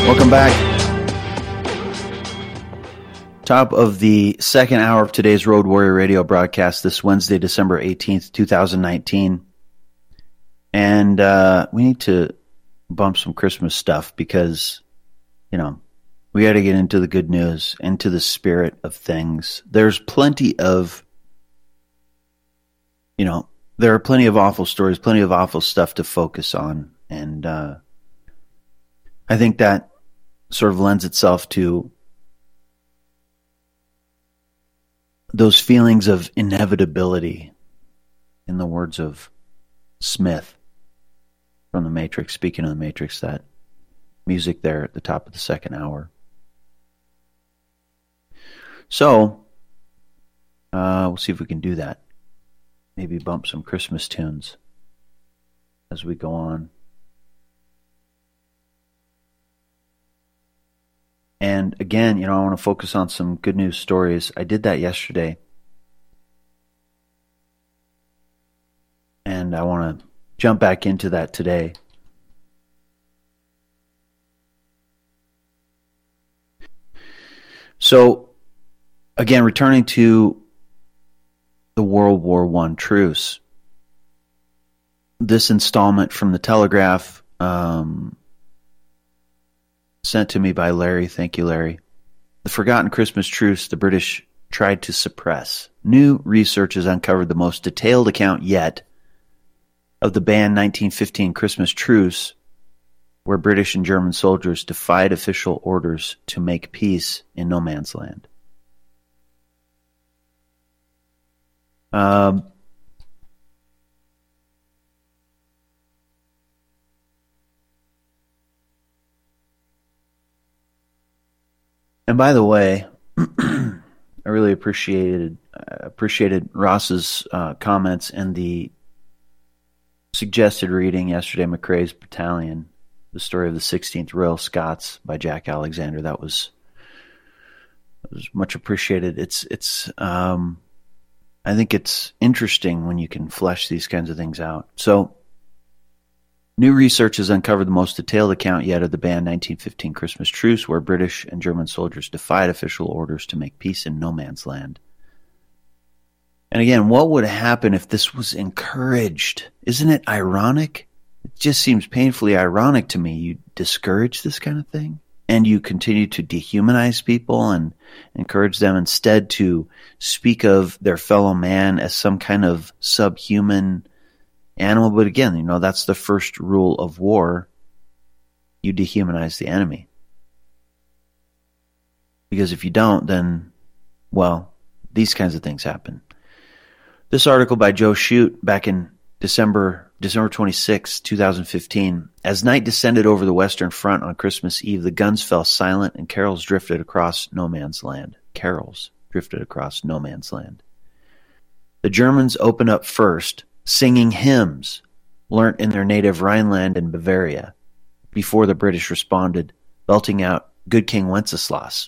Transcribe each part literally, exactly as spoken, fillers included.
Welcome back. Top of the second hour of today's Road Warrior Radio broadcast this Wednesday, December eighteenth, twenty nineteen. And uh, we need to bump some Christmas stuff because, you know, we got to get into the good news, into the spirit of things. There's plenty of, you know, there are plenty of awful stories, plenty of awful stuff to focus on. And uh, I think that sort of lends itself to those feelings of inevitability, in the words of Smith from The Matrix, speaking of The Matrix, that music there at the top of the second hour. So, uh, we'll see if we can do that. Maybe bump some Christmas tunes as we go on. And again, you know, I want to focus on some good news stories. I did that yesterday. And I want to jump back into that today. So, again, returning to the World War One truce. This installment from the Telegraph, um, sent to me by Larry. Thank you, Larry. The forgotten Christmas truce the British tried to suppress. New research has uncovered the most detailed account yet of the banned nineteen fifteen Christmas truce, where British and German soldiers defied official orders to make peace in no man's land. Um, and by the way, I really appreciated uh, appreciated Ross's uh, comments and the suggested reading yesterday, McRae's Battalion, the story of the sixteenth Royal Scots by Jack Alexander. That was, that was much appreciated. It's it's um, I think it's interesting when you can flesh these kinds of things out. So, new research has uncovered the most detailed account yet of the banned nineteen fifteen Christmas truce, where British and German soldiers defied official orders to make peace in no man's land. And again, what would happen if this was encouraged? Isn't it ironic? It just seems painfully ironic to me. You discourage this kind of thing, and you continue to dehumanize people and encourage them instead to speak of their fellow man as some kind of subhuman animal. But again, you know, that's the first rule of war. You dehumanize the enemy. Because if you don't, then, well, these kinds of things happen. This article by Joe Shute back in December December twenty-sixth, twenty fifteen. As night descended over the Western Front on Christmas Eve, the guns fell silent and carols drifted across no man's land. Carols drifted across no man's land. The Germans opened up first, singing hymns learnt in their native Rhineland and Bavaria, before the British responded, belting out Good King Wenceslas.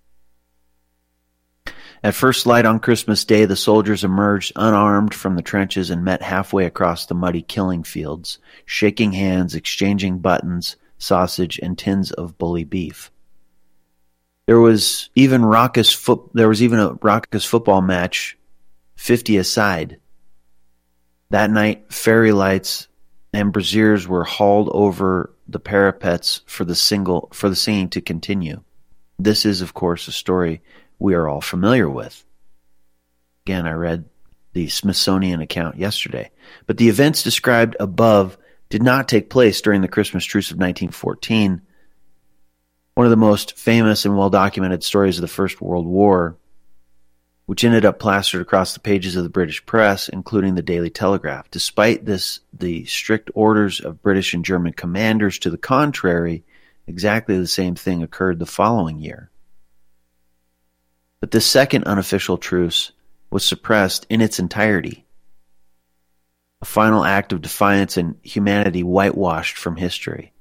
At first light on Christmas Day, the soldiers emerged unarmed from the trenches and met halfway across the muddy killing fields, shaking hands, exchanging buttons, sausage, and tins of bully beef. There was even raucous foot. There was even a raucous football match, fifty aside. That night, fairy lights and braziers were hauled over the parapets for the single for the singing to continue. This is, of course, a story we are all familiar with. Again, I read the Smithsonian account yesterday. But the events described above did not take place during the Christmas truce of nineteen fourteen. One of the most famous and well-documented stories of the First World War, which ended up plastered across the pages of the British press, including the Daily Telegraph. Despite this, the strict orders of British and German commanders to the contrary, exactly the same thing occurred the following year. But the second unofficial truce was suppressed in its entirety. A final act of defiance and humanity whitewashed from history.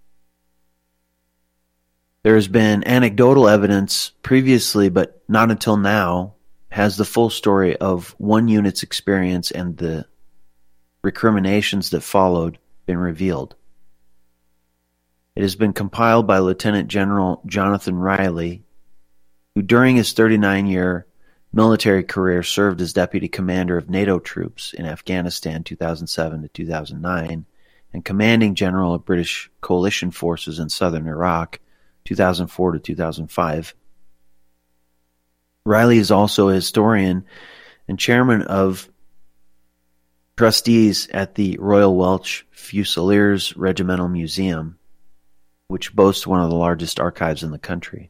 There has been anecdotal evidence previously, but not until now, has the full story of one unit's experience and the recriminations that followed been revealed. It has been compiled by Lieutenant General Jonathan Riley, who during his thirty-nine-year military career served as Deputy Commander of NATO troops in Afghanistan two thousand seven to two thousand nine and Commanding General of British coalition forces in southern Iraq two thousand four to two thousand five. Riley is also a historian and chairman of trustees at the Royal Welch Fusiliers Regimental Museum, which boasts one of the largest archives in the country.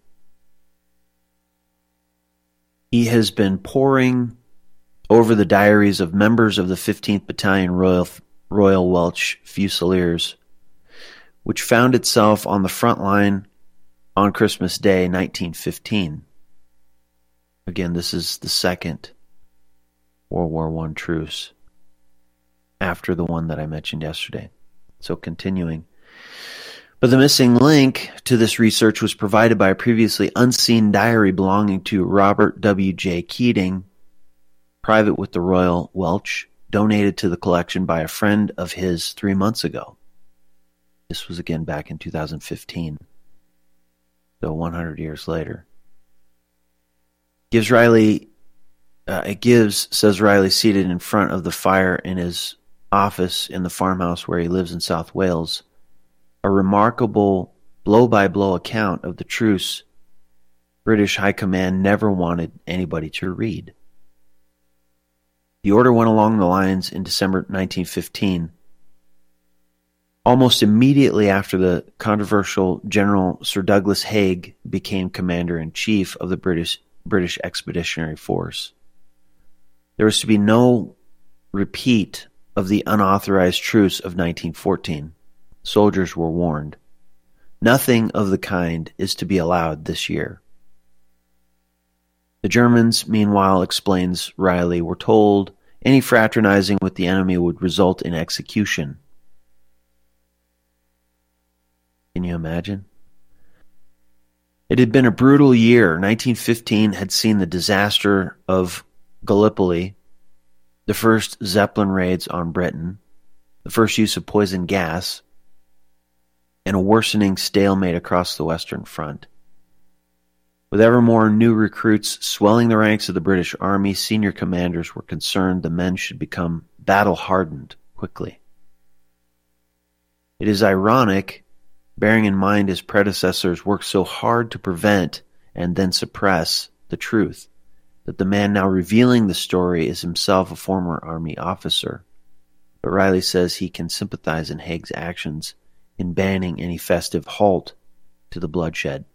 He has been poring over the diaries of members of the fifteenth Battalion Royal, Royal Welch Fusiliers, which found itself on the front line on Christmas Day, nineteen fifteen. Again, this is the second World War One truce, after the one that I mentioned yesterday. So continuing. But the missing link to this research was provided by a previously unseen diary belonging to Robert W J Keating, private with the Royal Welch, donated to the collection by a friend of his three months ago. This was again back in two thousand fifteen, so one hundred years later. Gives Riley, uh, it gives, says Riley, seated in front of the fire in his office in the farmhouse where he lives in South Wales, a remarkable blow-by-blow account of the truce British High Command never wanted anybody to read. The order went along the lines in December nineteen fifteen. Almost immediately after the controversial General Sir Douglas Haig became Commander-in-Chief of the British British Expeditionary Force, there was to be no repeat of the unauthorized truce of nineteen fourteen. Soldiers were warned. Nothing of the kind is to be allowed this year. The Germans, meanwhile, explains Riley, were told any fraternizing with the enemy would result in execution. Can you imagine? It had been a brutal year. nineteen fifteen had seen the disaster of Gallipoli, the first Zeppelin raids on Britain, the first use of poison gas, and a worsening stalemate across the Western Front. With ever more new recruits swelling the ranks of the British Army, senior commanders were concerned the men should become battle-hardened quickly. It is ironic, bearing in mind his predecessors worked so hard to prevent and then suppress the truth, that the man now revealing the story is himself a former Army officer. But Riley says he can sympathize in Haig's actions in banning any festive halt to the bloodshed.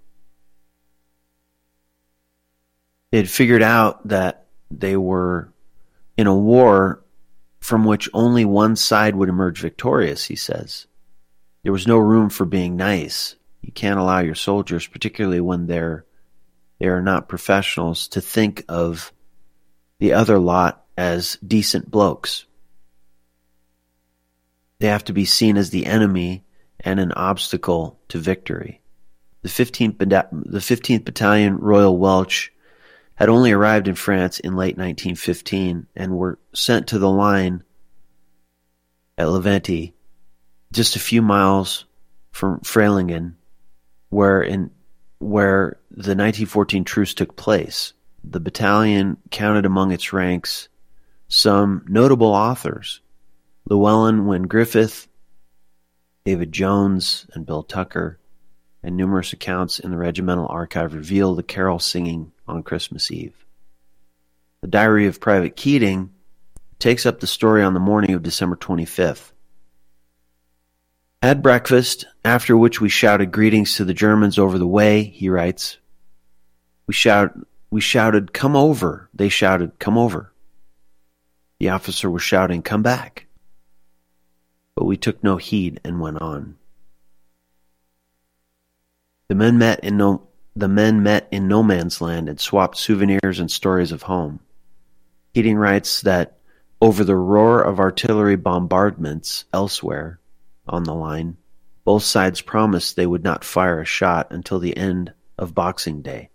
They had figured out that they were in a war from which only one side would emerge victorious, he says. There was no room for being nice. You can't allow your soldiers, particularly when they're they are not professionals, to think of the other lot as decent blokes. They have to be seen as the enemy and an obstacle to victory. The fifteenth, the fifteenth Battalion Royal Welch had only arrived in France in late nineteen fifteen and were sent to the line at Leventi, just a few miles from Freilingen, where in where the nineteen fourteen truce took place. The battalion counted among its ranks some notable authors: Llewellyn Wyn Griffith, David Jones, and Bill Tucker, and numerous accounts in the regimental archive reveal the carol singing on Christmas Eve. The Diary of Private Keating takes up the story on the morning of December twenty-fifth. Had breakfast, after which we shouted greetings to the Germans over the way, he writes. We, shout, we shouted, come over. They shouted, come over. The officer was shouting, come back. But we took no heed and went on. The men met in no, the men met in no man's land and swapped souvenirs and stories of home. Keating writes that over the roar of artillery bombardments elsewhere on the line, both sides promised they would not fire a shot until the end of Boxing Day.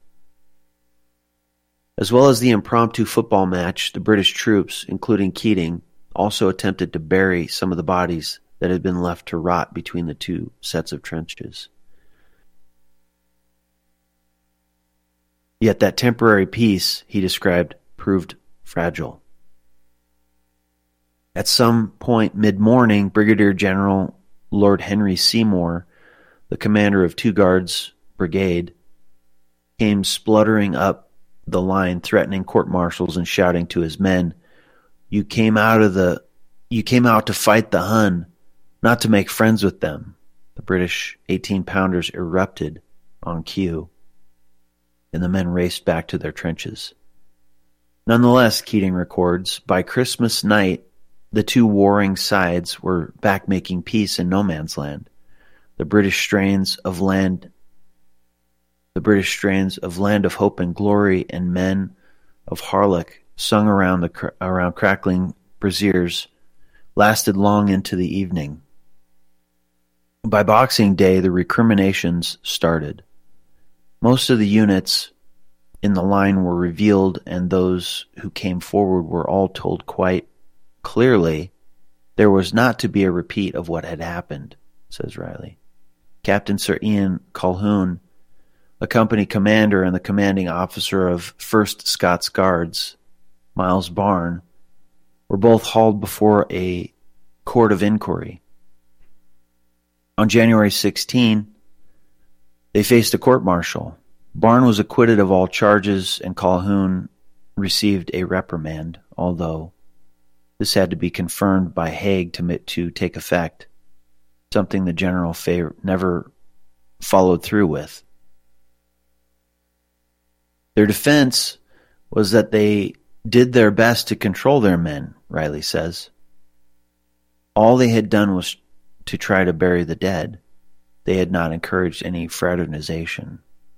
As well as the impromptu football match, the British troops, including Keating, also attempted to bury some of the bodies that had been left to rot between the two sets of trenches. Yet that temporary peace, he described, proved fragile. At some point mid-morning, Brigadier General Lord Henry Seymour, the commander of Two Guards Brigade, came spluttering up the line, threatening court-martials and shouting to his men, "You came out of the, you came out to fight the Hun, not to make friends with them." The British eighteen-pounders erupted on cue, and the men raced back to their trenches. Nonetheless, Keating records, by Christmas night, the two warring sides were back making peace in no man's land. The British strains of land, the British strains of Land of Hope and Glory and Men of Harlech, sung around the around crackling braziers, lasted long into the evening. By Boxing Day, the recriminations started. Most of the units in the line were revealed, and those who came forward were all told quite clearly there was not to be a repeat of what had happened, says Riley. Captain Sir Ian Colquhoun, a company commander and the commanding officer of first Scots Guards, Miles Barne, were both hauled before a court of inquiry. On January sixteenth, they faced a court-martial. Barne was acquitted of all charges, and Colquhoun received a reprimand, although this had to be confirmed by Haig to, to take effect, something the general fa- never followed through with. Their defense was that they did their best to control their men, Riley says. All they had done was to try to bury the dead. They had not encouraged any fraternization.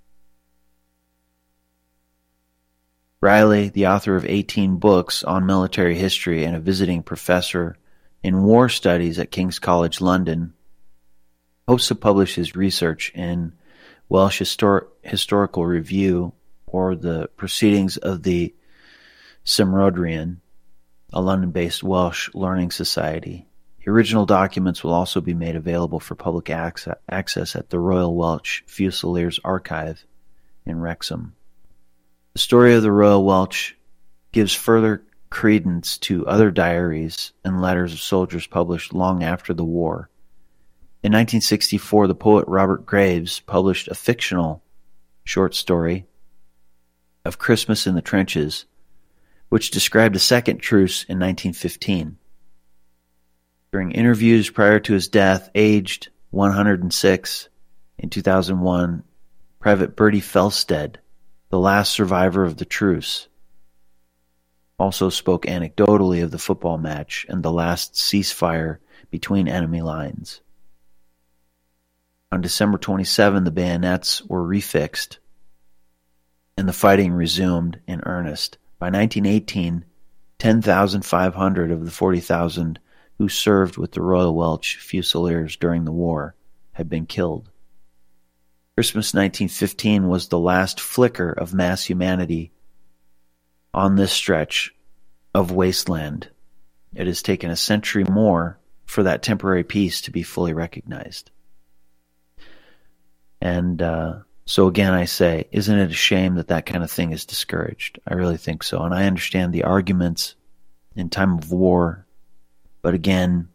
Riley, the author of eighteen books on military history and a visiting professor in war studies at King's College London, hopes to publish his research in Welsh Histor- Historical Review or the Proceedings of the Cymrodrion, a London-based Welsh learning society. The original documents will also be made available for public access at the Royal Welsh Fusiliers Archive in Wrexham. The story of the Royal Welsh gives further credence to other diaries and letters of soldiers published long after the war. In nineteen sixty-four, the poet Robert Graves published a fictional short story of Christmas in the Trenches, which described a second truce in nineteen fifteen. During interviews prior to his death, aged one hundred six, in two thousand one, Private Bertie Felstead, the last survivor of the truce, also spoke anecdotally of the football match and the last ceasefire between enemy lines. On December twenty-seventh, the bayonets were refixed and the fighting resumed in earnest. By nineteen eighteen, ten thousand five hundred of the forty thousand who served with the Royal Welsh Fusiliers during the war had been killed. Christmas nineteen fifteen was the last flicker of mass humanity on this stretch of wasteland. It has taken a century more for that temporary peace to be fully recognized. And uh, so again, I say, isn't it a shame that that kind of thing is discouraged? I really think so. And I understand the arguments in time of war, but again,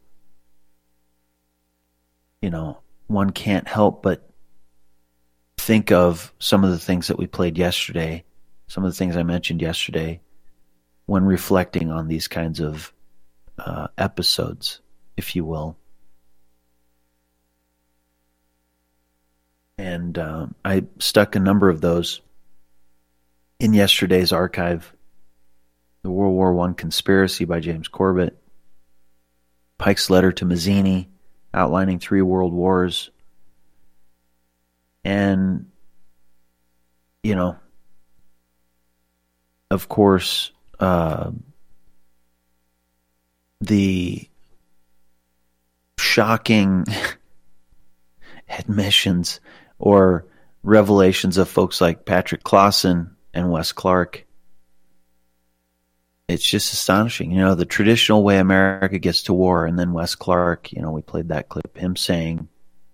you know, one can't help but think of some of the things that we played yesterday, some of the things I mentioned yesterday, when reflecting on these kinds of uh, episodes, if you will. And uh, I stuck a number of those in yesterday's archive. The World War One Conspiracy by James Corbett, Pike's Letter to Mazzini, outlining three world wars, and, you know, of course, uh, the shocking admissions or revelations of folks like Patrick Clausen and Wes Clark it's just astonishing. You know, the traditional way America gets to war, and then Wes Clark, you know, we played that clip, him saying,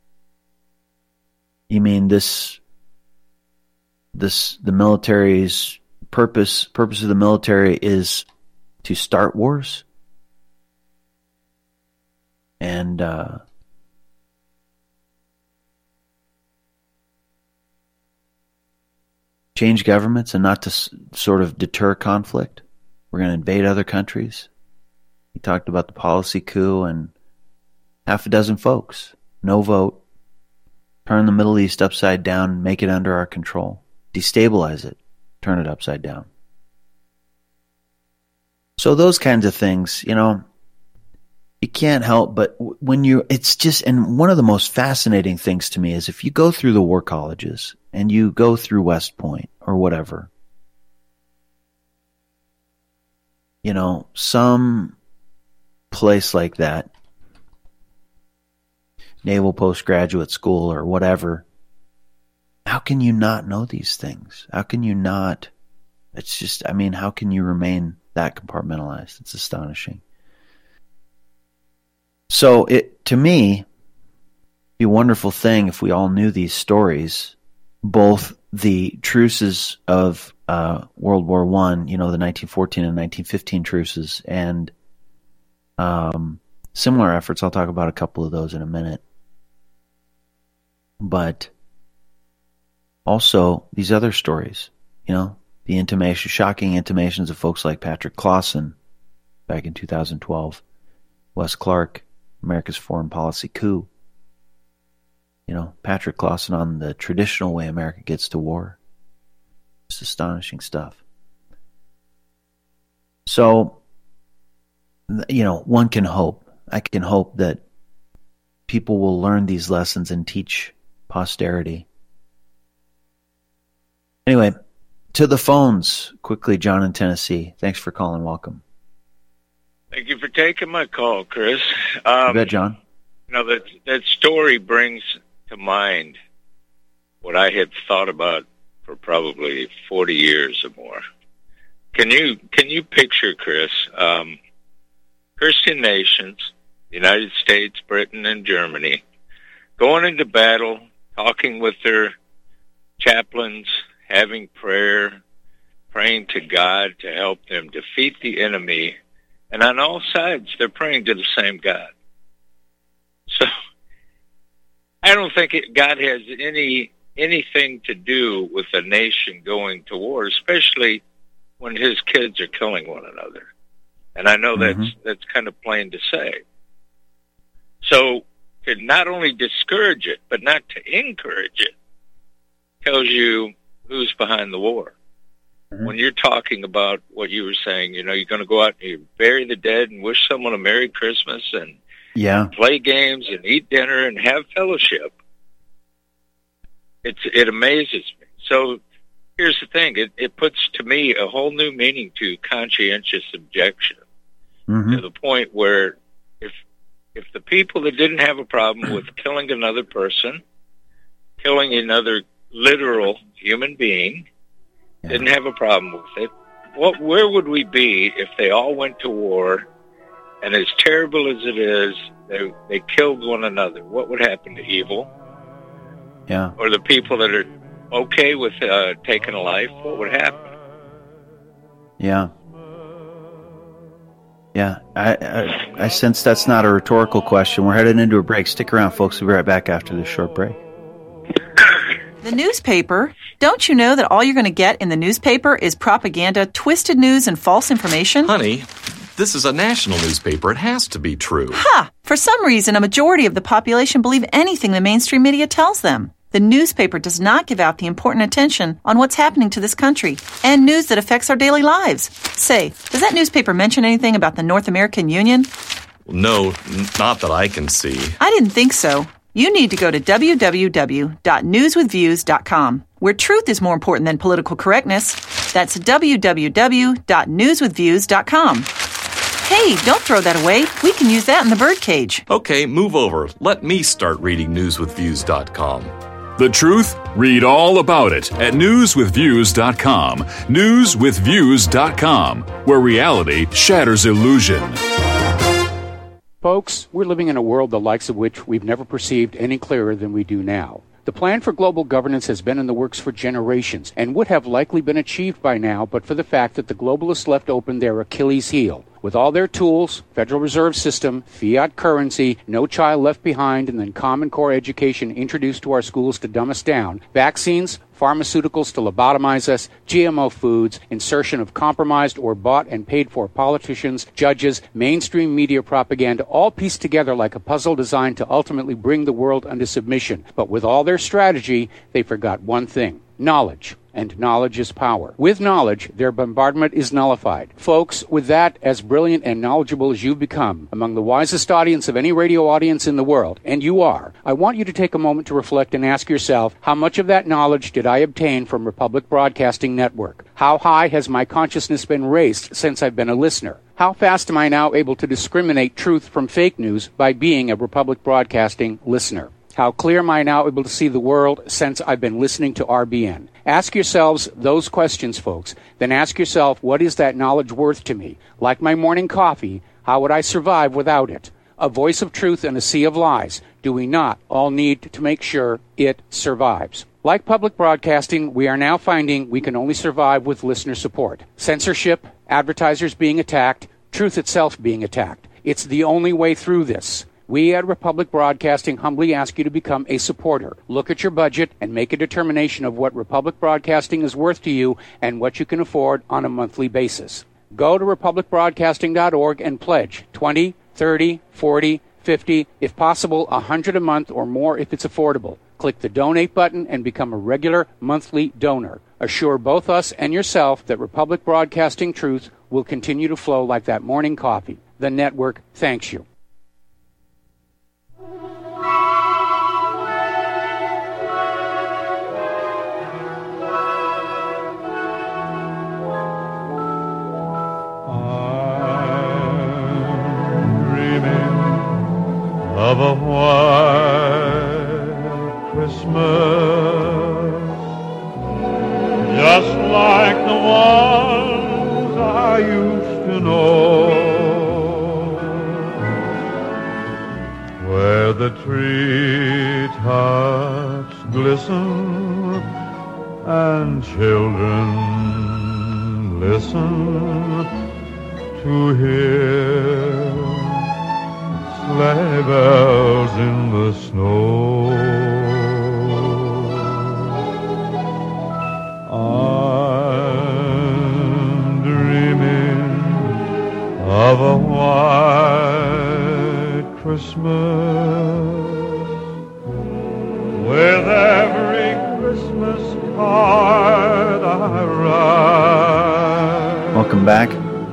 you mean this, this, the military's purpose, purpose of the military is to start wars? And, uh, change governments and not to s- sort of deter conflict. We're going to invade other countries. He talked about the policy coup and half a dozen folks. No vote. Turn the Middle East upside down, make it under our control. Destabilize it. Turn it upside down. So those kinds of things, you know, you can't help but when you, it's just, and one of the most fascinating things to me is if you go through the war colleges and you go through West Point or whatever, you know, some place like that, Naval Postgraduate School or whatever, how can you not know these things? How can you not, it's just, I mean, how can you remain that compartmentalized? It's astonishing. So it, to me, it'd be a wonderful thing if we all knew these stories, both the truces of uh, World War One, you know, the nineteen fourteen and nineteen fifteen truces, and um, similar efforts. I'll talk about a couple of those in a minute. But also these other stories, you know, the intimation, shocking intimations of folks like Patrick Clausen back in two thousand twelve, Wes Clark, America's foreign policy coup. You know, Patrick Clausen on the traditional way America gets to war. It's astonishing stuff. So, you know, one can hope. I can hope that people will learn these lessons and teach posterity. Anyway, to the phones quickly, John in Tennessee. Thanks for calling. Welcome. Thank you for taking my call, Chris. Um, you bet, John. You know, that that story brings to mind what I had thought about for probably forty years or more. Can you can you picture, Chris, um, Christian nations, the United States, Britain, and Germany, going into battle, talking with their chaplains, having prayer, praying to God to help them defeat the enemy, and on all sides they're praying to the same God. So I don't think it, God has any anything to do with a nation going to war, especially when his kids are killing one another. And I know mm-hmm. that's that's kind of plain to say. So to not only discourage it, but not to encourage it, tells you who's behind the war. Mm-hmm. When you're talking about what you were saying, you know, you're going to go out and you bury the dead and wish someone a Merry Christmas and yeah. play games and eat dinner and have fellowship. It's it amazes me. So here's the thing. It, it puts, to me, a whole new meaning to conscientious objection, mm-hmm. to the point where if if the people that didn't have a problem with killing another person, killing another literal human being, yeah. didn't have a problem with it, what where would we be if they all went to war, and as terrible as it is, they they killed one another? What would happen to evil? Yeah. Or the people that are okay with uh, taking a life, what would happen? Yeah. Yeah, I, I I sense that's not a rhetorical question. We're headed into a break. Stick around, folks. We'll be right back after this short break. The newspaper. Don't you know that all you're going to get in the newspaper is propaganda, twisted news, and false information? Honey, this is a national newspaper. It has to be true. Ha! For some reason, a majority of the population believe anything the mainstream media tells them. The newspaper does not give out the important attention on what's happening to this country and news that affects our daily lives. Say, does that newspaper mention anything about the North American Union? No, not that I can see. I didn't think so. You need to go to w w w dot news with views dot com, where truth is more important than political correctness. That's w w w dot news with views dot com. Hey, don't throw that away. We can use that in the birdcage. Okay, move over. Let me start reading news with views dot com. The truth? Read all about it at news with views dot com. news with views dot com, where reality shatters illusion. Folks, we're living in a world the likes of which we've never perceived any clearer than we do now. The plan for global governance has been in the works for generations and would have likely been achieved by now but for the fact that the globalists left open their Achilles heel. With all their tools, Federal Reserve System, fiat currency, no child left behind, and then Common Core education introduced to our schools to dumb us down, vaccines, pharmaceuticals to lobotomize us, G M O foods, insertion of compromised or bought and paid for politicians, judges, mainstream media propaganda, all pieced together like a puzzle designed to ultimately bring the world under submission. But with all their strategy, they forgot one thing: knowledge. And knowledge is power. With knowledge, their bombardment is nullified. Folks, with that, as brilliant and knowledgeable as you've become, among the wisest audience of any radio audience in the world, and you are, I want you to take a moment to reflect and ask yourself, how much of that knowledge did I obtain from Republic Broadcasting Network? How high has my consciousness been raised since I've been a listener? How fast am I now able to discriminate truth from fake news by being a Republic Broadcasting listener? How clear am I now able to see the world since I've been listening to R B N? Ask yourselves those questions, folks. Then ask yourself, what is that knowledge worth to me? Like my morning coffee, how would I survive without it? A voice of truth in a sea of lies. Do we not all need to make sure it survives? Like public broadcasting, we are now finding we can only survive with listener support. Censorship, advertisers being attacked, truth itself being attacked. It's the only way through this. We at Republic Broadcasting humbly ask you to become a supporter. Look at your budget and make a determination of what Republic Broadcasting is worth to you and what you can afford on a monthly basis. Go to republic broadcasting dot org and pledge twenty, thirty, forty, fifty, if possible one hundred a month or more if it's affordable. Click the donate button and become a regular monthly donor. Assure both us and yourself that Republic Broadcasting truth will continue to flow like that morning coffee. The network thanks you. Of a white Christmas, just like the ones I used to know, where the treetops glisten and children listen to hear sleigh bells in the snow. I'm dreaming of a white Christmas, with every Christmas card I write. Welcome back.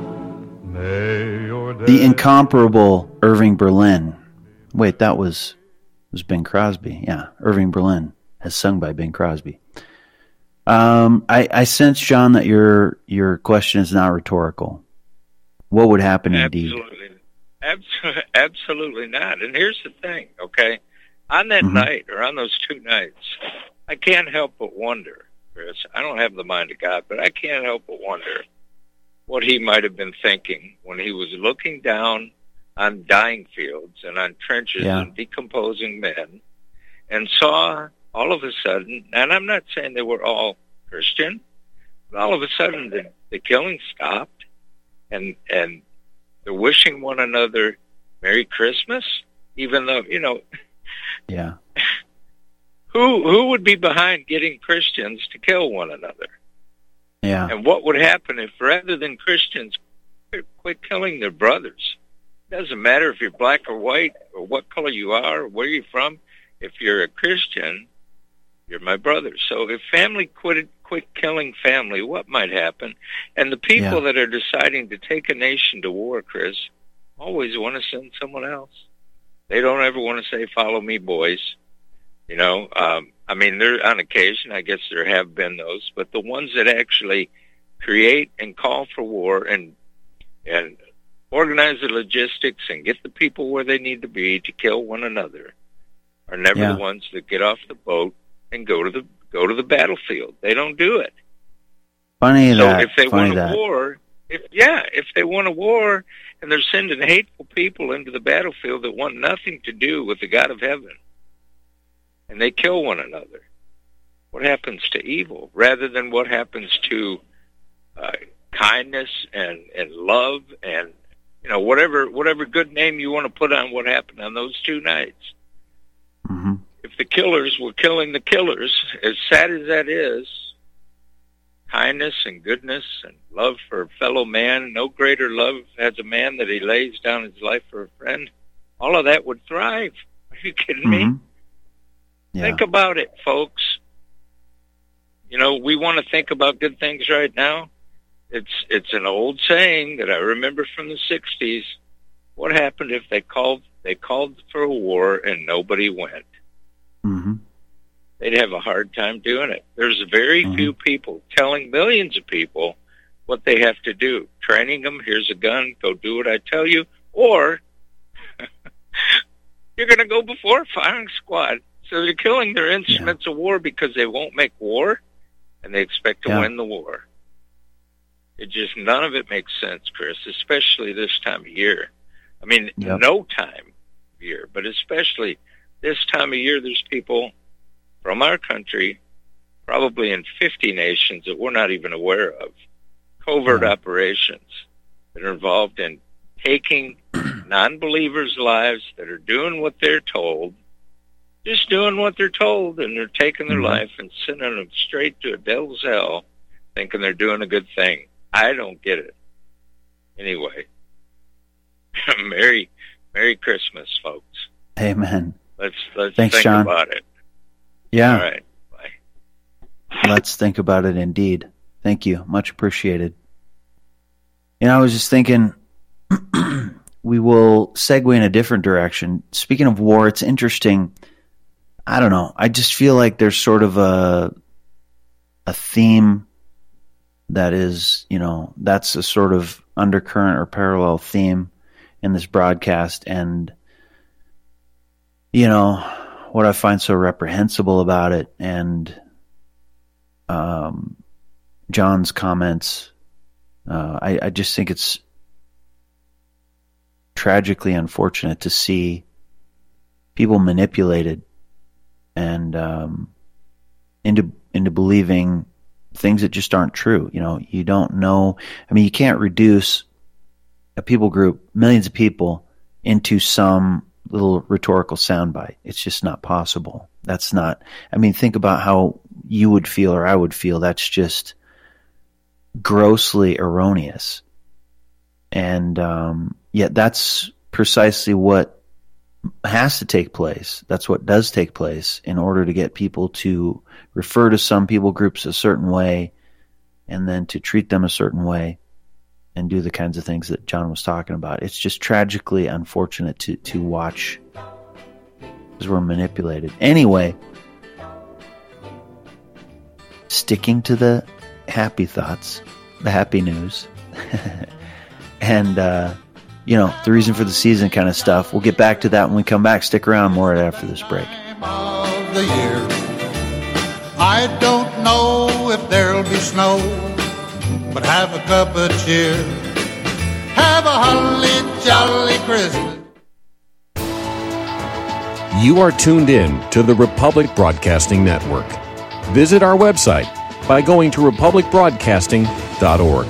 The incomparable Irving Berlin. Wait, that was was Bing Crosby. Yeah, Irving Berlin, as sung by Bing Crosby. Um, I, I sense, John, that your your question is not rhetorical. What would happen indeed? Absolutely, absolutely, absolutely not. And here's the thing, okay? On that Mm-hmm. night, or on those two nights, I can't help but wonder, Chris. I don't have the mind of God, but I can't help but wonder what he might have been thinking when he was looking down on dying fields and on trenches Yeah. and decomposing men and saw all of a sudden, and I'm not saying they were all Christian, but all of a sudden the, the killing stopped and and they're wishing one another Merry Christmas, even though, you know, Yeah. who who would be behind getting Christians to kill one another? Yeah. And what would happen if, rather than Christians quit killing their brothers? It doesn't matter if you're black or white or what color you are or where you're from. If you're a Christian, you're my brother. So if family quit, quit killing family, what might happen? And the people Yeah. that are deciding to take a nation to war, Chris, always want to send someone else. They don't ever want to say, follow me, boys. You know, um, I mean, there on occasion, I guess there have been those, but the ones that actually create and call for war and and organize the logistics and get the people where they need to be to kill one another are never Yeah. the ones that get off the boat and go to the go to the battlefield. They don't do it. Funny so that. if they funny want a that. war, if yeah, if they want a war, and they're sending hateful people into the battlefield that want nothing to do with the God of heaven, and they kill one another, what happens to evil rather than what happens to uh, kindness and, and love and, you know, whatever whatever good name you want to put on what happened on those two nights. Mm-hmm. If the killers were killing the killers, as sad as that is, kindness and goodness and love for a fellow man, no greater love has a man that he lays down his life for a friend, all of that would thrive. Are you kidding Mm-hmm. me? Yeah. Think about it, folks. You know, we want to think about good things right now. It's it's an old saying that I remember from the sixties. What happened if they called they called for a war and nobody went? Mm-hmm. They'd have a hard time doing it. There's very Mm-hmm. few people telling millions of people what they have to do. Training them, here's a gun, go do what I tell you, or you're going to go before a firing squad. So they're killing their instruments yeah. of war because they won't make war, and they expect to yeah. win the war. It just, none of it makes sense, Chris, especially this time of year. I mean, yep. no time of year, but especially this time of year, there's people from our country, probably in fifty nations that we're not even aware of, covert yeah. operations that are involved in taking non-believers' lives that are doing what they're told, just doing what they're told, and they're taking their mm-hmm. life and sending them straight to a devil's hell, thinking they're doing a good thing. I don't get it. Anyway, Merry, Merry Christmas, folks. Amen. Let's let's Thanks, think John. about it. Yeah. All right. Bye. Let's think about it indeed. Thank you. Much appreciated. You know, I was just thinking we will segue in a different direction. Speaking of war, it's interesting. I don't know. I just feel like there's sort of a a theme that is, you know, that's a sort of undercurrent or parallel theme in this broadcast. And, you know, what I find so reprehensible about it and um, John's comments, uh, I, I just think it's tragically unfortunate to see people manipulated and um, into into believing things that just aren't true. You know, you don't know. I mean, you can't reduce a people group, millions of people, into some little rhetorical soundbite. It's just not possible. That's not. I mean, think about how you would feel or I would feel. That's just grossly erroneous. And um, yet, that's precisely what has to take place. That's what does take place in order to get people to refer to some people groups a certain way and then to treat them a certain way and do the kinds of things that John was talking about. It's just tragically unfortunate to, to watch as we're manipulated. Anyway, sticking to the happy thoughts, the happy news, and, uh, you know, the reason for the season kind of stuff. We'll get back to that when we come back. Stick around more right after this break. Of the year. I don't know if there'll be snow, but have a cup of cheer. Have a holly jolly Christmas. You are tuned in to the Republic Broadcasting Network. Visit our website by going to republic broadcasting dot org.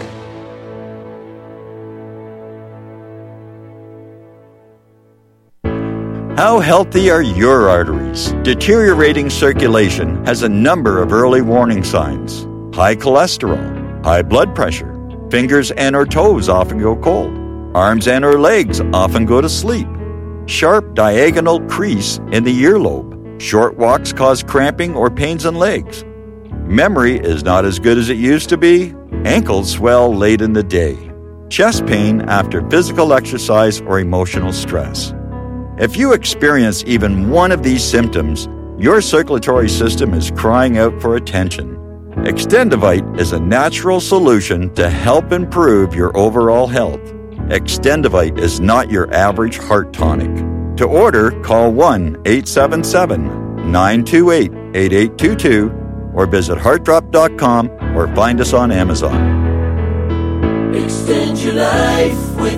How healthy are your arteries? Deteriorating circulation has a number of early warning signs. High cholesterol, high blood pressure, fingers and or toes often go cold, arms and or legs often go to sleep, sharp diagonal crease in the earlobe, short walks cause cramping or pains in legs, memory is not as good as it used to be, ankles swell late in the day, chest pain after physical exercise or emotional stress. If you experience even one of these symptoms, your circulatory system is crying out for attention. Extendivite is a natural solution to help improve your overall health. Extendivite is not your average heart tonic. To order, call one eight seven seven, nine two eight, eight eight two two or visit heart drop dot com or find us on Amazon. Extend your life with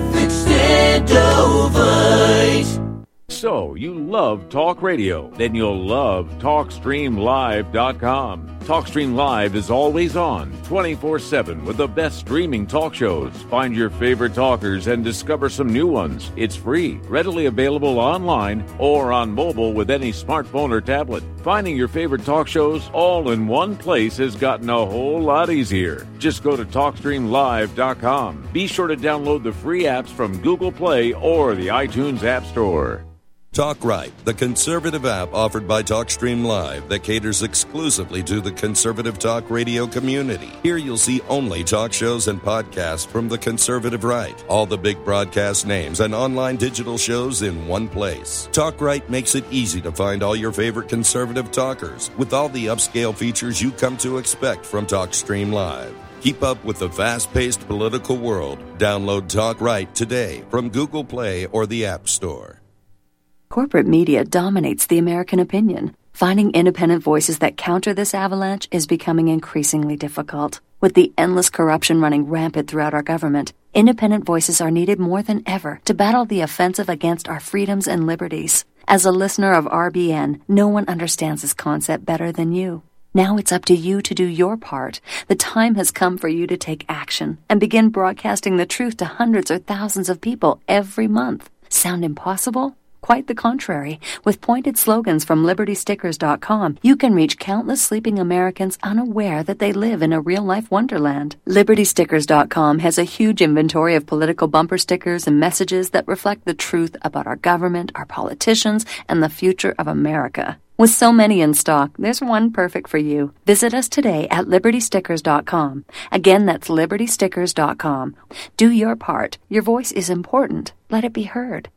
Extendovite. So, you love talk radio? Then you'll love talk stream live dot com. TalkStream Live is always on, twenty-four seven, with the best streaming talk shows. Find your favorite talkers and discover some new ones. It's free, readily available online or on mobile with any smartphone or tablet. Finding your favorite talk shows all in one place has gotten a whole lot easier. Just go to talk stream live dot com. Be sure to download the free apps from Google Play or the iTunes App Store. Talk Right, the conservative app offered by TalkStream Live that caters exclusively to the conservative talk radio community. Here you'll see only talk shows and podcasts from the conservative right. All the big broadcast names and online digital shows in one place. Talk Right makes it easy to find all your favorite conservative talkers with all the upscale features you come to expect from TalkStream Live. Keep up with the fast-paced political world. Download Talk Right today from Google Play or the App Store. Corporate media dominates the American opinion. Finding independent voices that counter this avalanche is becoming increasingly difficult. With the endless corruption running rampant throughout our government, independent voices are needed more than ever to battle the offensive against our freedoms and liberties. As a listener of R B N, no one understands this concept better than you. Now it's up to you to do your part. The time has come for you to take action and begin broadcasting the truth to hundreds or thousands of people every month. Sound impossible? Quite the contrary. With pointed slogans from liberty stickers dot com, you can reach countless sleeping Americans unaware that they live in a real-life wonderland. liberty stickers dot com has a huge inventory of political bumper stickers and messages that reflect the truth about our government, our politicians, and the future of America. With so many in stock, there's one perfect for you. Visit us today at liberty stickers dot com. Again, that's liberty stickers dot com. Do your part. Your voice is important. Let it be heard.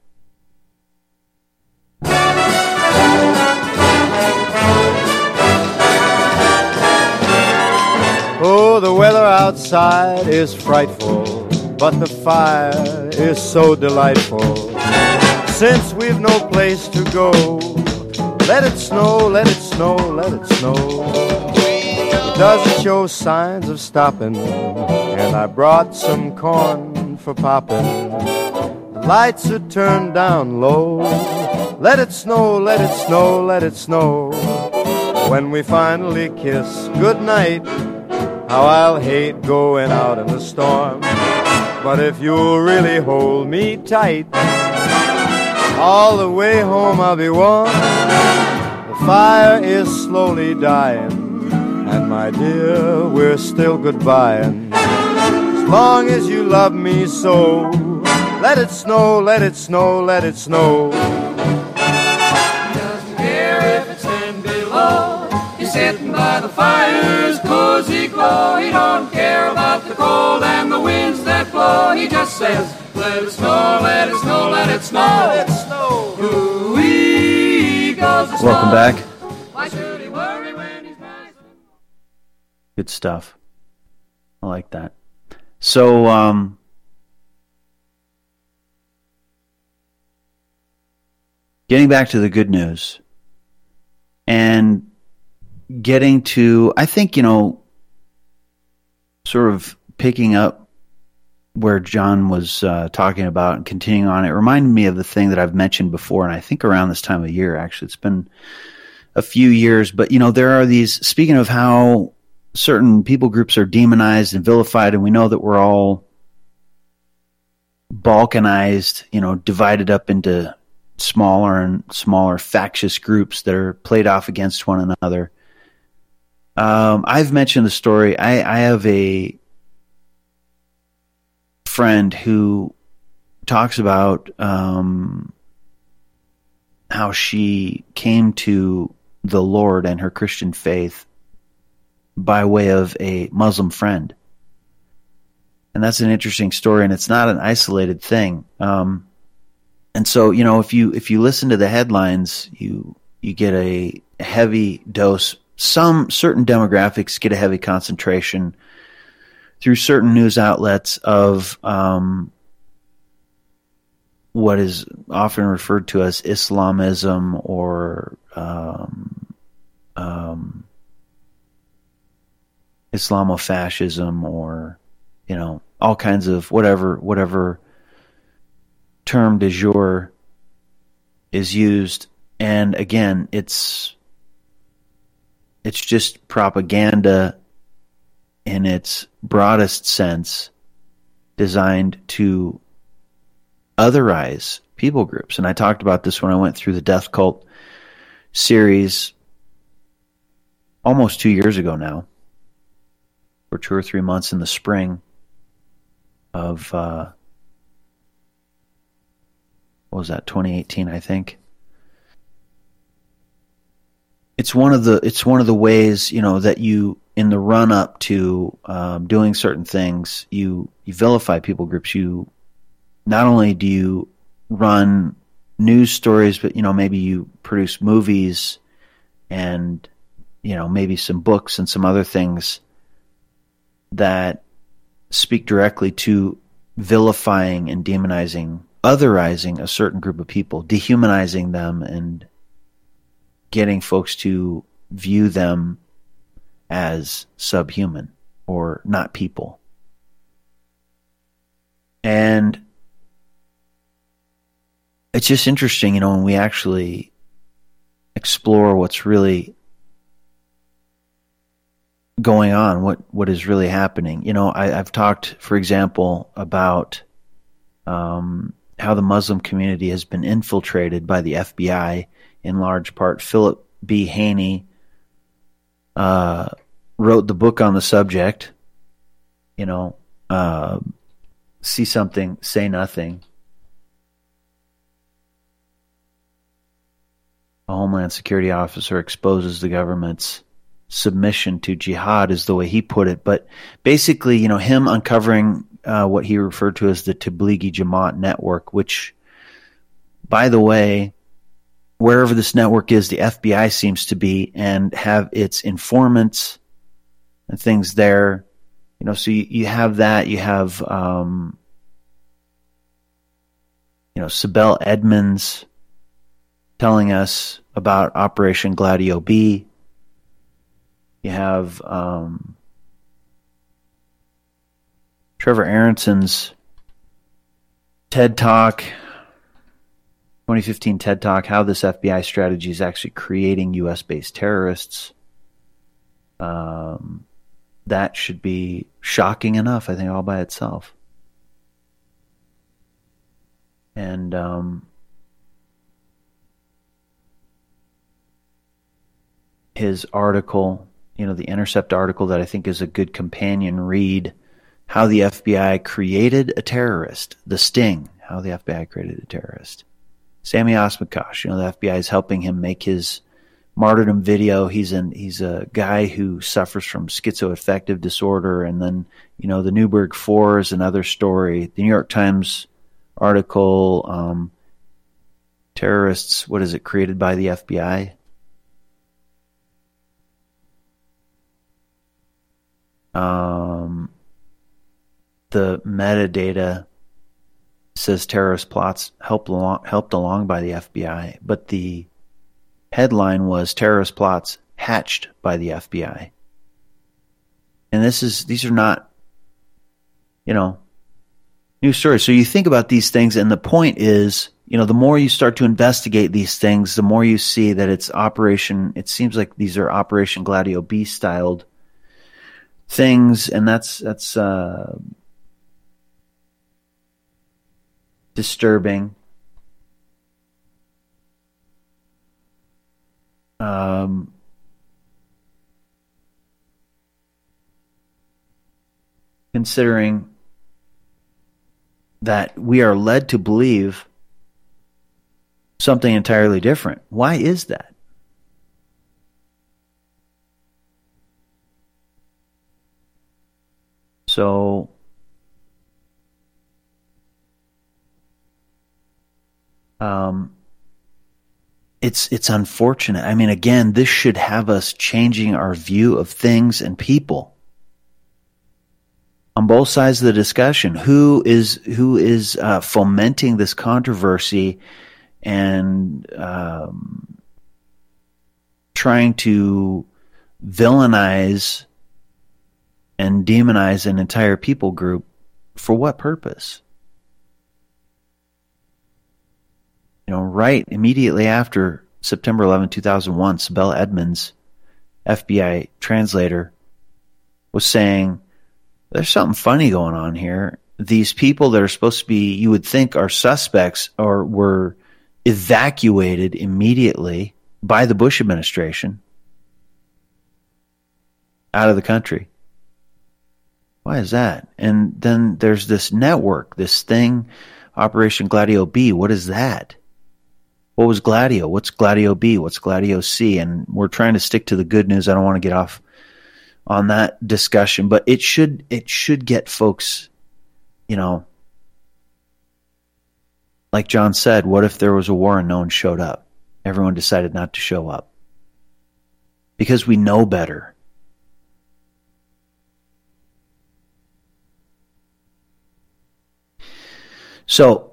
Oh, the weather outside is frightful, but the fire is so delightful. Since we've no place to go, let it snow, let it snow, let it snow. It doesn't show signs of stopping, and I brought some corn for popping. The lights are turned down low. Let it snow, let it snow, let it snow. When we finally kiss goodnight, how I'll hate going out in the storm. But if you'll really hold me tight, all the way home I'll be warm. The fire is slowly dying, and my dear, we're still goodbying. As long as you love me so, let it snow, let it snow, let it snow. Sitting by the fire's cozy glow. He don't care about the cold and the winds that blow. He just says, let it snow, let it snow, let it snow. Let it snow. Ooh-wee goes the snow. Welcome back. Why should he worry when he's nice? Good stuff. I like that. So, um... getting back to the good news. And getting to, I think, you know, sort of picking up where John was uh, talking about and continuing on, it reminded me of the thing that I've mentioned before, and I think around this time of year, actually. It's been a few years, but, you know, there are these, speaking of how certain people groups are demonized and vilified, and we know that we're all balkanized, you know, divided up into smaller and smaller factious groups that are played off against one another. Um, I've mentioned the story. I, I have a friend who talks about um, how she came to the Lord and her Christian faith by way of a Muslim friend. And that's an interesting story, and it's not an isolated thing. Um, and so, you know, if you if you listen to the headlines, you you get a heavy dose. Some certain demographics get a heavy concentration through certain news outlets of um, what is often referred to as Islamism or um, um, Islamofascism or, you know, all kinds of whatever whatever term du jour is used. And again, it's it's just propaganda in its broadest sense, designed to otherize people groups. And I talked about this when I went through the Death Cult series almost two years ago now, for two or three months in the spring of, uh, what was that, twenty eighteen, I think. It's one of the it's one of the ways, you know, that you, in the run up to um, doing certain things, you, you vilify people groups. You not only do you run news stories, but, you know, maybe you produce movies and, you know, maybe some books and some other things that speak directly to vilifying and demonizing, otherizing a certain group of people, dehumanizing them, and getting folks to view them as subhuman or not people. And it's just interesting, you know, when we actually explore what's really going on, what, what is really happening. You know, I, I've talked, for example, about um, how the Muslim community has been infiltrated by the F B I in large part. Philip B. Haney uh, wrote the book on the subject, you know, uh, See Something, Say Nothing. A Homeland Security officer exposes the government's submission to jihad, is the way he put it. But basically, you know, him uncovering uh, what he referred to as the Tablighi Jamaat network, which, by the way, wherever this network is, the F B I seems to be, and have its informants and things there. You know, so you, you have that. You have, um, you know, Sibel Edmonds telling us about Operation Gladio B. You have um, Trevor Aronson's TED Talk, twenty fifteen TED Talk, how this F B I strategy is actually creating U S-based terrorists. Um, that should be shocking enough, I think, all by itself. And um, his article, you know, the Intercept article that I think is a good companion read, how the F B I created a terrorist, the sting, how the F B I created a terrorist. Sami Osmakash, you know, the F B I is helping him make his martyrdom video. He's an he's a guy who suffers from schizoaffective disorder, and then, you know, the Newburgh Four is another story. The New York Times article, um, terrorists, what is it, created by the F B I? Um, the metadata says terrorist plots helped along, helped along by the F B I, but the headline was terrorist plots hatched by the F B I. And this is these are not, you know, new stories. So you think about these things, and the point is, you know, the more you start to investigate these things, the more you see that it's Operation, it seems like these are Operation Gladio B styled things, and that's that's uh, disturbing. Um, considering that we are led to believe something entirely different. Why is that? So, um, it's it's unfortunate. I mean, again, this should have us changing our view of things and people on both sides of the discussion. Who is who is uh, fomenting this controversy and um, trying to villainize and demonize an entire people group for what purpose? You know, right immediately after September eleventh, two thousand one, Sibel Edmonds, F B I translator, was saying, there's something funny going on here. These people that are supposed to be, you would think, are suspects, or were evacuated immediately by the Bush administration out of the country. Why is that? And then there's this network, this thing, Operation Gladio B. What is that? What was Gladio? What's Gladio B? What's Gladio C? And we're trying to stick to the good news. I don't want to get off on that discussion, but it should it should get folks, you know, like John said, what if there was a war and no one showed up? Everyone decided not to show up. Because we know better. So,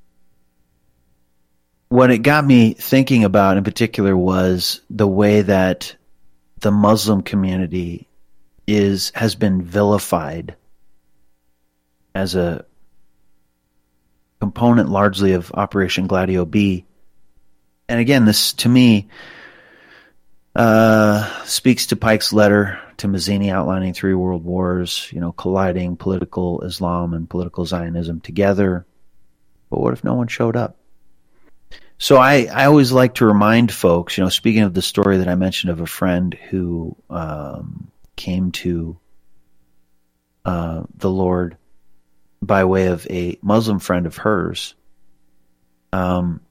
what it got me thinking about in particular was the way that the Muslim community is has been vilified as a component largely of Operation Gladio B. And again, this to me uh, speaks to Pike's letter to Mazzini outlining three world wars, you know, colliding political Islam and political Zionism together. But what if no one showed up? So I, I always like to remind folks, you know, speaking of the story that I mentioned of a friend who um, came to uh, the Lord by way of a Muslim friend of hers, um,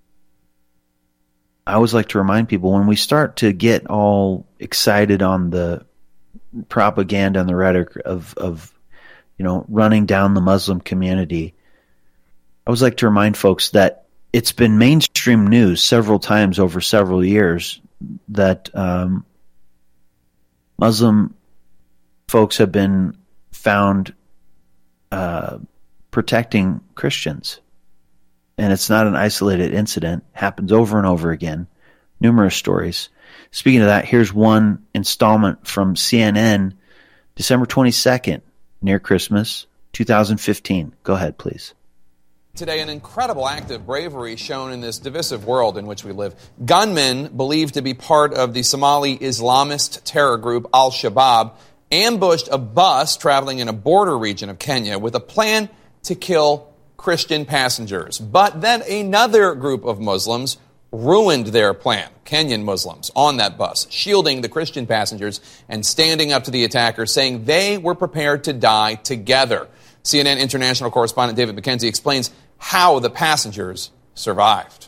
I always like to remind people, when we start to get all excited on the propaganda and the rhetoric of, of you know, running down the Muslim community, I always like to remind folks that it's been mainstream news several times over several years that um, Muslim folks have been found uh, protecting Christians. And it's not an isolated incident. It happens over and over again. Numerous stories. Speaking of that, here's one installment from C N N, December twenty-second, near Christmas, two thousand fifteen. Go ahead, please. Today, an incredible act of bravery shown in this divisive world in which we live. Gunmen believed to be part of the Somali Islamist terror group Al-Shabaab ambushed a bus traveling in a border region of Kenya with a plan to kill Christian passengers. But then another group of Muslims ruined their plan, Kenyan Muslims, on that bus, shielding the Christian passengers and standing up to the attackers, saying they were prepared to die together. C N N international correspondent David McKenzie explains how the passengers survived.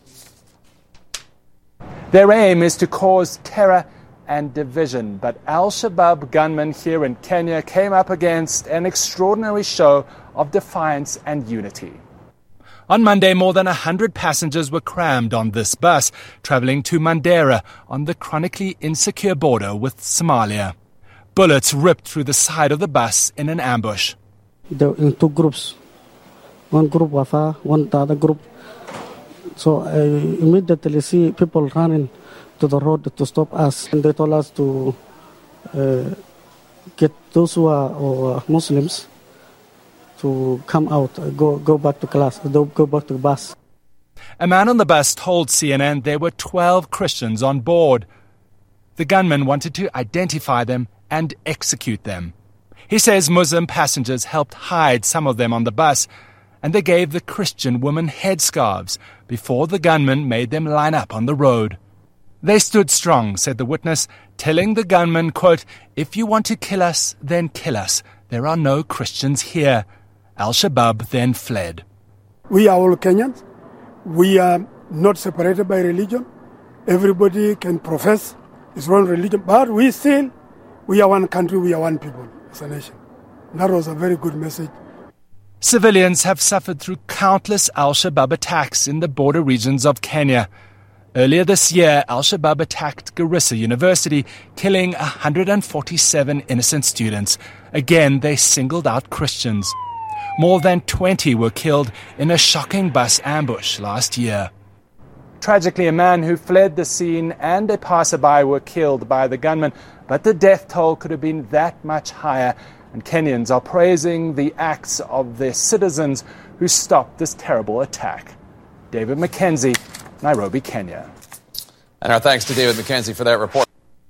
Their aim is to cause terror and division, but Al-Shabaab gunmen here in Kenya came up against an extraordinary show of defiance and unity. On Monday, more than one hundred passengers were crammed on this bus, traveling to Mandera on the chronically insecure border with Somalia. Bullets ripped through the side of the bus in an ambush. They were in two groups. One group Wafa, one the other group. So I immediately see people running to the road to stop us. And they told us to uh, get those who are or Muslims to come out, go go back to class, go back to the bus. A man on the bus told C N N there were twelve Christians on board. The gunman wanted to identify them and execute them. He says Muslim passengers helped hide some of them on the bus, and they gave the Christian women headscarves before the gunman made them line up on the road. They stood strong, said the witness, telling the gunman, quote, "If you want to kill us, then kill us. There are no Christians here." Al-Shabaab then fled. We are all Kenyans. We are not separated by religion. Everybody can profess his own religion, but we still, we are one country, we are one people as a nation. That was a very good message. Civilians have suffered through countless Al-Shabaab attacks in the border regions of Kenya. Earlier this year, Al-Shabaab attacked Garissa University, killing one hundred forty-seven innocent students. Again, they singled out Christians. More than twenty were killed in a shocking bus ambush last year. Tragically, a man who fled the scene and a passerby were killed by the gunman, but the death toll could have been that much higher, and Kenyans are praising the acts of their citizens who stopped this terrible attack. David McKenzie, Nairobi, Kenya. And our thanks to David McKenzie for that report.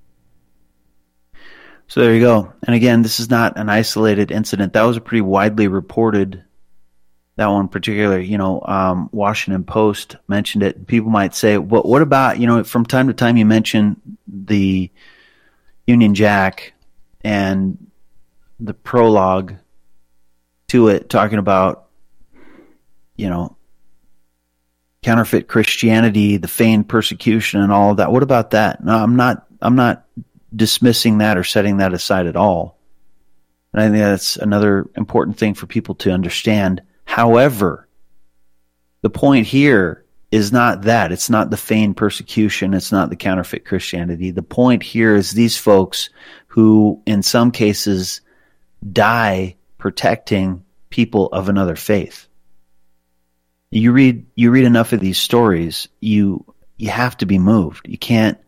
So there you go. And again, this is not an isolated incident. That was a pretty widely reported, that one particular, you know, um, Washington Post mentioned it. People might say, well, what about, you know, from time to time you mention the Union Jack and the prologue to it talking about, you know, counterfeit Christianity, the feigned persecution and all of that. What about that? No, I'm not, I'm not dismissing that or setting that aside at all. And I think that's another important thing for people to understand. However, the point here is not that. It's not the feigned persecution. It's not the counterfeit Christianity. The point here is these folks who, in some cases, die protecting people of another faith. You read you read enough of these stories, you you have to be moved. You can't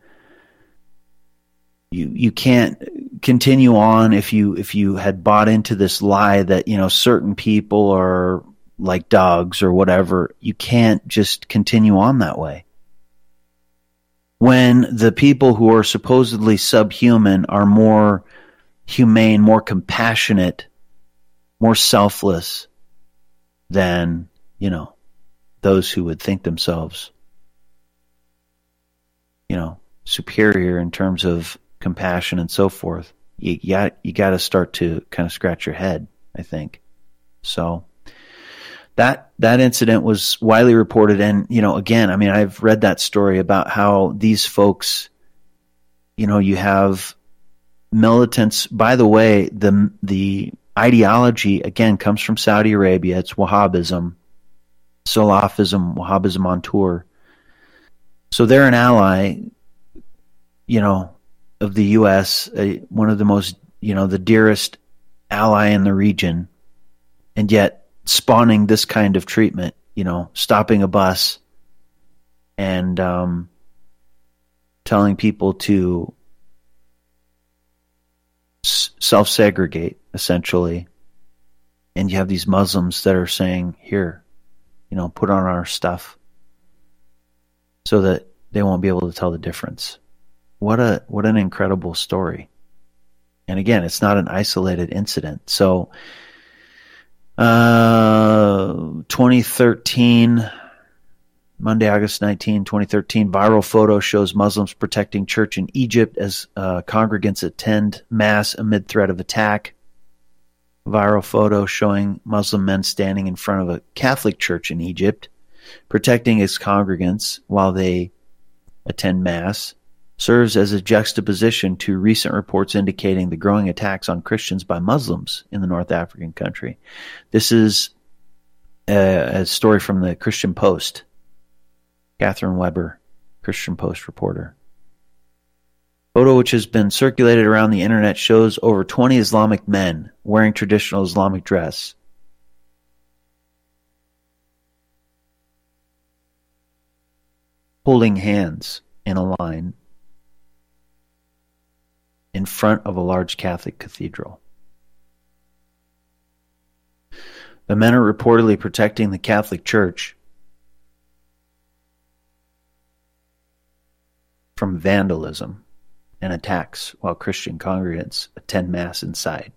you you can't continue on if you if you had bought into this lie that, you know, certain people are like dogs or whatever. You can't just continue on that way. When the people who are supposedly subhuman are more humane, more compassionate, more selfless than, you know, those who would think themselves, you know, superior in terms of compassion and so forth, you, you got you got to start to kind of scratch your head, I think. So that that incident was widely reported, and, you know, again, I mean, I've read that story about how these folks, you know, you have militants. By the way, the the ideology again comes from Saudi Arabia. It's Wahhabism. Salafism, Wahhabism on tour. So they're an ally, you know, of the U S, uh, one of the most, you know, the dearest ally in the region, and yet spawning this kind of treatment, you know, stopping a bus and um, telling people to s- self-segregate, essentially. And you have these Muslims that are saying, here, you know, put on our stuff so that they won't be able to tell the difference. What a what an incredible story. And again, it's not an isolated incident. So uh, twenty thirteen, Monday, August nineteenth, twenty thirteen, viral photo shows Muslims protecting church in Egypt as uh, congregants attend mass amid threat of attack. Viral photo showing Muslim men standing in front of a Catholic church in Egypt, protecting its congregants while they attend Mass, serves as a juxtaposition to recent reports indicating the growing attacks on Christians by Muslims in the North African country. This is a, a story from the Christian Post. Catherine Weber, Christian Post reporter. Photo which has been circulated around the internet shows over twenty Islamic men wearing traditional Islamic dress. Holding hands in a line in front of a large Catholic cathedral. The men are reportedly protecting the Catholic Church from vandalism and attacks while Christian congregants attend Mass inside.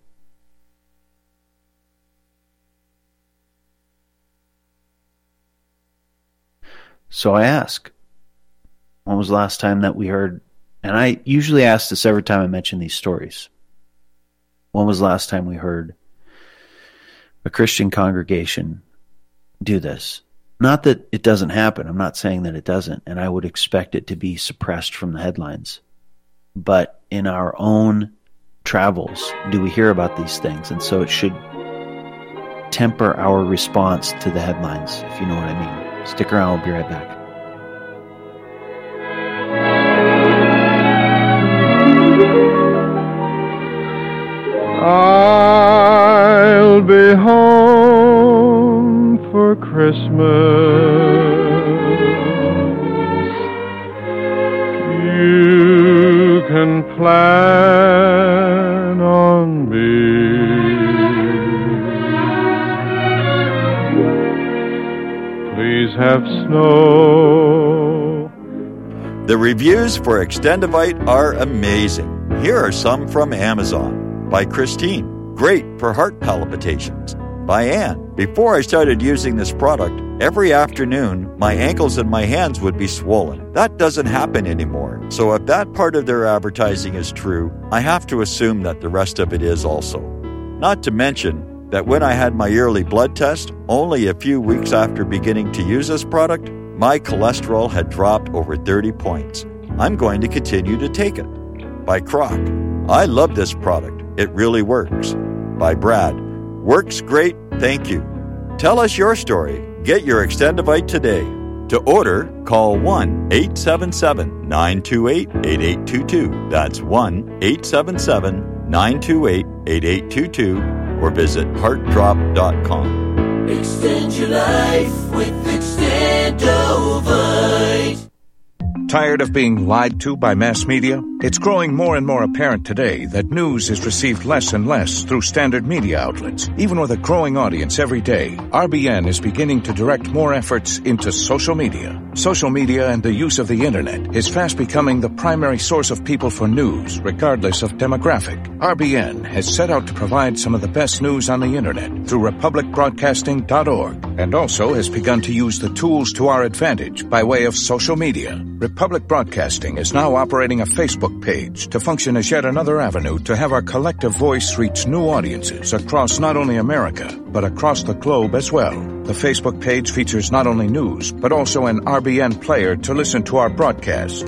So I ask, when was the last time that we heard, and I usually ask this every time I mention these stories, when was the last time we heard a Christian congregation do this? Not that it doesn't happen. I'm not saying that it doesn't, and I would expect it to be suppressed from the headlines. But in our own travels, do we hear about these things? And so it should temper our response to the headlines, if you know what I mean. Stick around, we'll be right back. I'll be home for Christmas. The reviews for Extendivite are amazing. Here are some from Amazon. By Christine, great for heart palpitations. By Anne, before I started using this product, every afternoon my ankles and my hands would be swollen. That doesn't happen anymore. So if that part of their advertising is true, I have to assume that the rest of it is also. Not to mention that when I had my yearly blood test, only a few weeks after beginning to use this product, my cholesterol had dropped over thirty points. I'm going to continue to take it. By Croc, I love this product. It really works. By Brad, works great, thank you. Tell us your story. Get your Extendivite today. To order, call one eight seven seven, nine two eight, eight eight two two. That's one eight seven seven, nine two eight, eight eight two two or visit heart drop dot com. Extend your life with Extendovite. Tired of being lied to by mass media? It's growing more and more apparent today that news is received less and less through standard media outlets. Even with a growing audience every day, R B N is beginning to direct more efforts into social media. Social media and the use of the internet is fast becoming the primary source of people for news, regardless of demographic. R B N has set out to provide some of the best news on the internet through republic broadcasting dot org and also has begun to use the tools to our advantage by way of social media. Republic Broadcasting is now operating a Facebook page to function as yet another avenue to have our collective voice reach new audiences across not only America, but across the globe as well. The Facebook page features not only news, but also an R B N player to listen to our broadcast.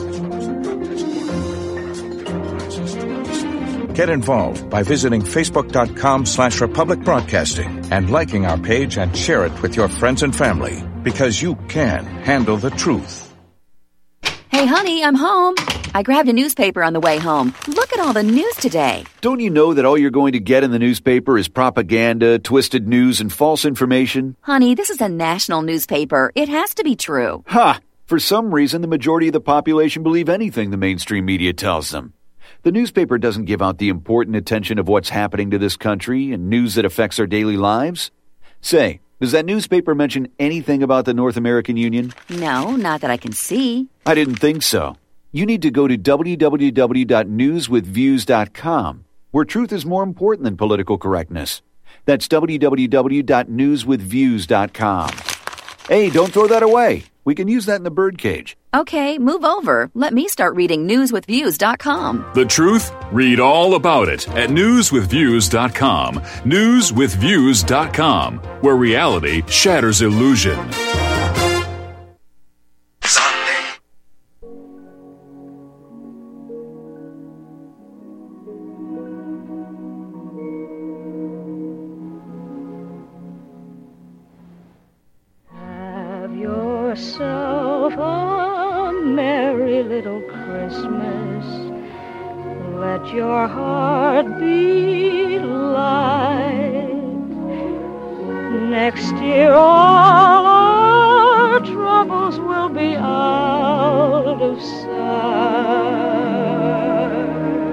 Get involved by visiting facebook.com slash Republic Broadcasting and liking our page and share it with your friends and family, because you can handle the truth. Hey, honey, I'm home. I grabbed a newspaper on the way home. Look at all the news today. Don't you know that all you're going to get in the newspaper is propaganda, twisted news, and false information? Honey, this is a national newspaper. It has to be true. Ha! For some reason, the majority of the population believe anything the mainstream media tells them. The newspaper doesn't give out the important attention of what's happening to this country and news that affects our daily lives. Say, does that newspaper mention anything about the North American Union? No, not that I can see. I didn't think so. You need to go to w w w dot news with views dot com, where truth is more important than political correctness. That's w w w dot news with views dot com. Hey, don't throw that away. We can use that in the birdcage. Okay, move over. Let me start reading news with views dot com. The truth? Read all about it at news with views dot com. news with views dot com, where reality shatters illusion. Yourself a merry little Christmas. Let your heart be light. Next year all our troubles will be out of sight.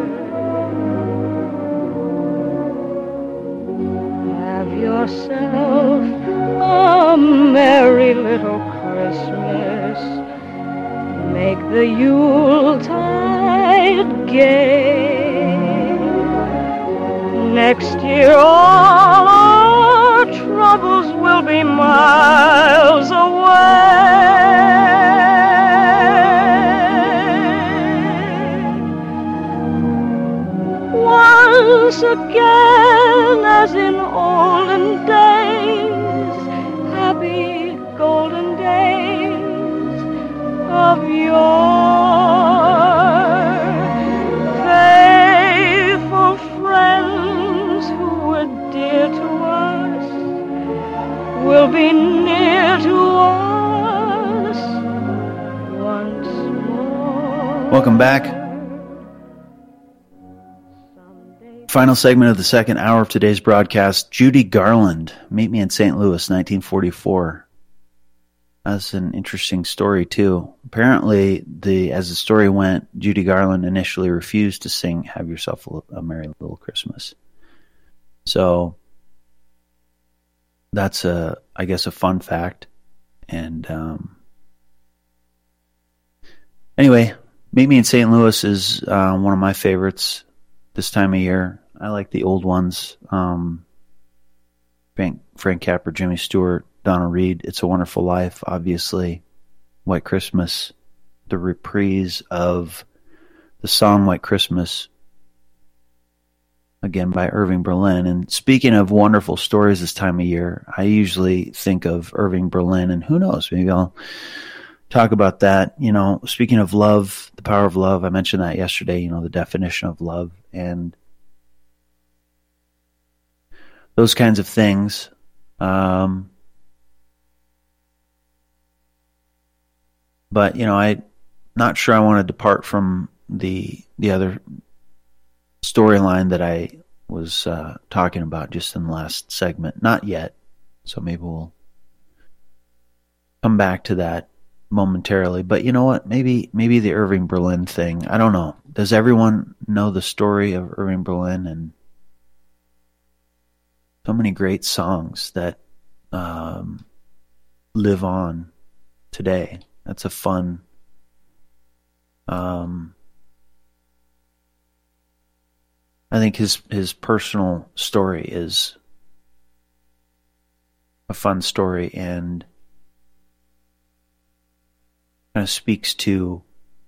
Have yourself a merry little Christmas. Make the Yuletide gay. Next year all our troubles will be miles away. Once again, as in olden days, happy golden days of yore. Faithful friends who were dear to us will be near to us once more. Welcome back. Final segment of the second hour of today's broadcast, Judy Garland, Meet Me in Saint Louis, nineteen forty-four. That's an interesting story, too. Apparently, the as the story went, Judy Garland initially refused to sing Have Yourself a, a Merry Little Christmas. So, that's, a, I guess, a fun fact. And um, Anyway, Meet Me in Saint Louis is uh, one of my favorites this time of year. I like the old ones. Um, Frank, Frank Capra, Jimmy Stewart, Donna Reed, It's a Wonderful Life, obviously. White Christmas, the reprise of the song White Christmas, again by Irving Berlin. And speaking of wonderful stories this time of year, I usually think of Irving Berlin, and who knows, maybe I'll talk about that. You know, speaking of love, the power of love, I mentioned that yesterday, you know, the definition of love and those kinds of things. Um, but, you know, I'm not sure I want to depart from the the other storyline that I was uh, talking about just in the last segment. Not yet. So maybe we'll come back to that momentarily. But you know what? Maybe maybe the Irving Berlin thing. I don't know. Does everyone know the story of Irving Berlin? And so many great songs that um, live on today. That's a fun um, I think his his personal story is a fun story and kind of speaks to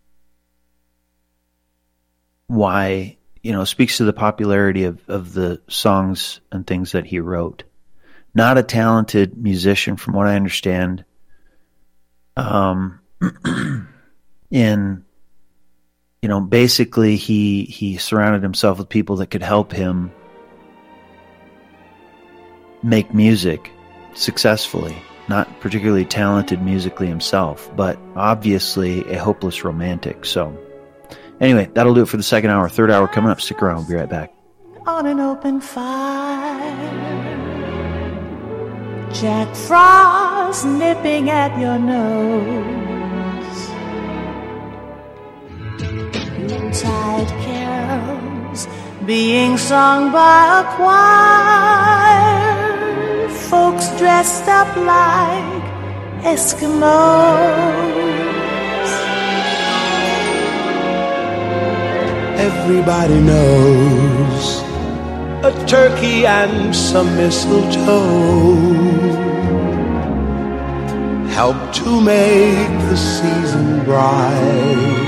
why, you know, speaks to the popularity of, of the songs and things that he wrote. Not a talented musician, from what I understand. Um, in, you know, basically he he surrounded himself with people that could help him make music successfully. Not particularly talented musically himself, but obviously a hopeless romantic. So, anyway, that'll do it for the second hour. Third hour coming up. Stick around. We'll be right back. On an open fire, Jack Frost nipping at your nose, Yuletide carols being sung by a choir, folks dressed up like Eskimos. Everybody knows a turkey and some mistletoe help to make the season bright.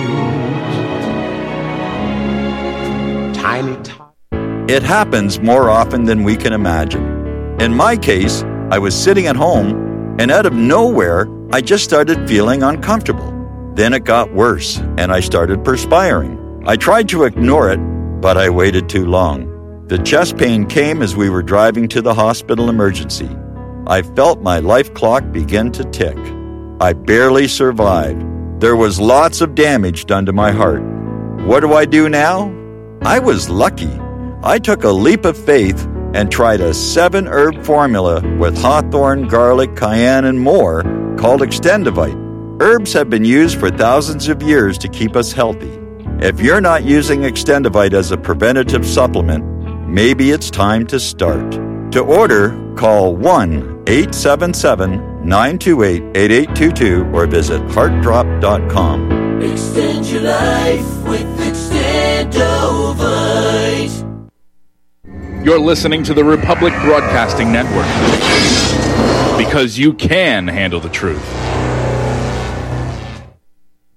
Tiny t- It happens more often than we can imagine. In my case, I was sitting at home, and out of nowhere, I just started feeling uncomfortable. Then it got worse, and I started perspiring. I tried to ignore it, but I waited too long. The chest pain came as we were driving to the hospital emergency. I felt my life clock begin to tick. I barely survived. There was lots of damage done to my heart. What do I do now? I was lucky. I took a leap of faith and tried a seven-herb formula with hawthorn, garlic, cayenne, and more called Extendivite. Herbs have been used for thousands of years to keep us healthy. If you're not using Extendivite as a preventative supplement, maybe it's time to start. To order, call one eight seven seven, nine two eight, eight eight two two or visit heart drop dot com. Extend your life with Extendovite. You're listening to the Republic Broadcasting Network, because you can handle the truth.